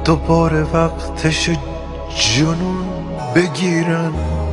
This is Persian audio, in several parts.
دوباره وقتش جنون بگیرن،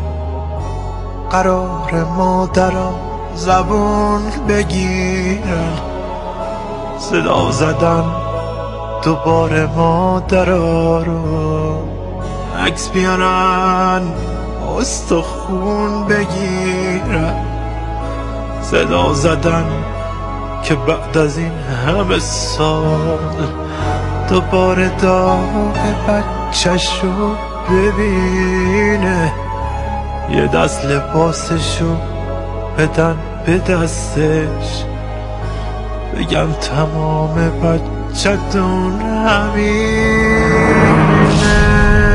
قرار مادرها زبون بگیرن، صدا زدن دوباره مادرها رو، عکس بیارن استخون بگیرن، صدا زدن که بعد از این همه سال دوباره داغ بچه‌شو ببینه، یه دست لباسشو بدن به دستش، بگم تمام بچه‌تون همینه.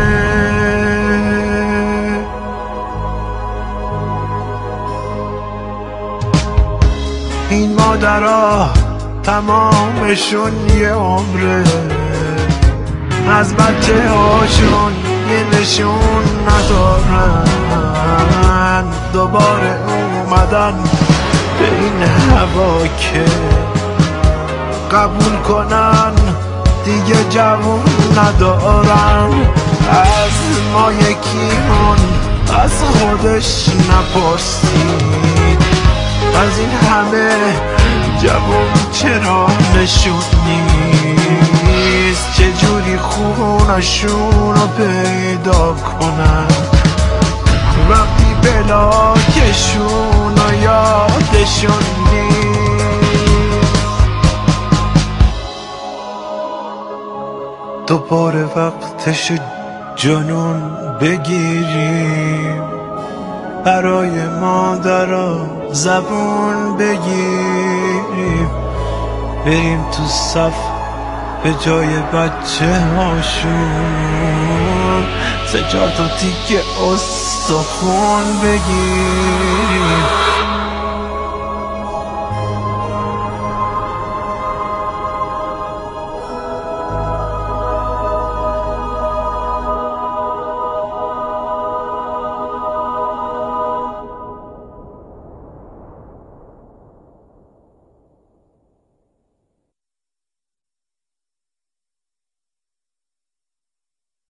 این مادرها تمامشون یه عمره، از بچه هاشون یه نشون ندارن، دوباره اومدن به این هوا که قبول کنن دیگه جوون ندارن. از ما یکیمون از خودش نپرسید، از این همه جوون چرا نشون نیست، چجوری خونشون رو پیدا کنن وقتی بلاکشون رو یادشون نیست. دوباره وقتش جنون بگیریم، برای مادرها زبون بگیریم، بریم تو صف به جای بچه هاشون 3-4 تا تیکه استخون بگیریم.